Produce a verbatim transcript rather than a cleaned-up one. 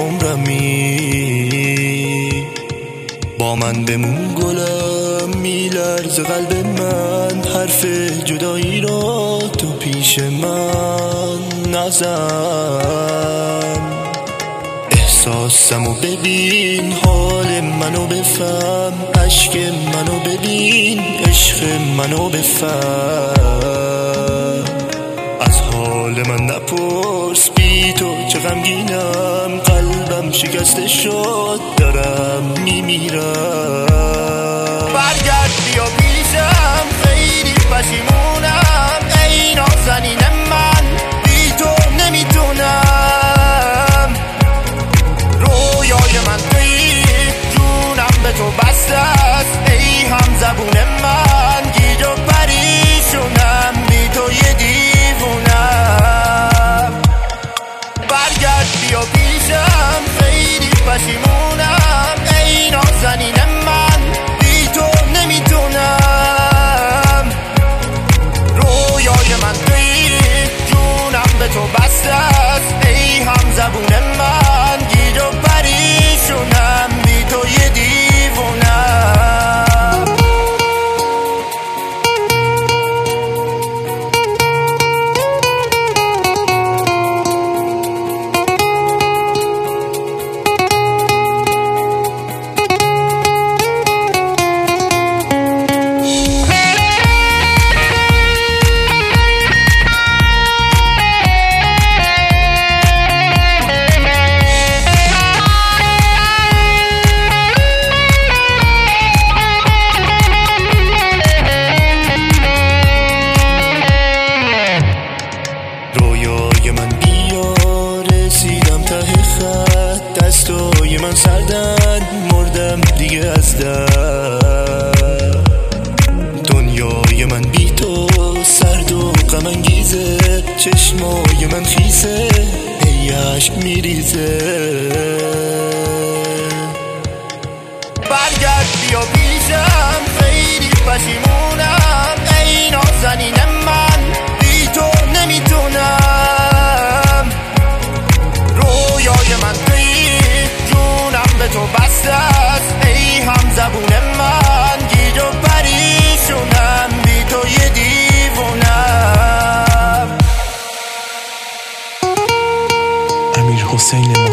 عمرمی. با من بمون گلم، میلرز قلب من، حرف جدایی را تو پیش من نزن. احساسمو ببین، حال منو بفهم، عشق منو ببین، عشق منو بفهم. از حال من نپرس، بی تو چه غمگینم، قلبم شکسته شد، دارم میمیرم. برگرد بیا پیشم، خیلی پشیمونم، ای نازنین من، بی تو نمیتونم. رویای من تویی، جونم به تو بسته است، ای هم زبون من، گیج و پریشونم، بی تو یه دیوونم. برگرد بیا پیشم، خیلی پشیمونم، ای نازنین من، بی تو نمیتونم. رویای من تویی، جونم به تو بسته است، ای هم زبون من، گیج و پریشونم، بی تو یه دیوونم. رویای من بیا، رسیدم ته خط، دستای من سردن، مردم دیگه از درد. دنیای من بی تو سرد و غم انگیزه، چشمای من خیسه، ای عشق میریزه. برگرد بیا پیشم، خیلی پشیمونم، ای نازنین من، بی تو نمیتونم. رویای من تویی، جونم به تو بسته است، ای هم زبون من، گیج و پریشونم، بی تو یه دیوونم. امیر حسین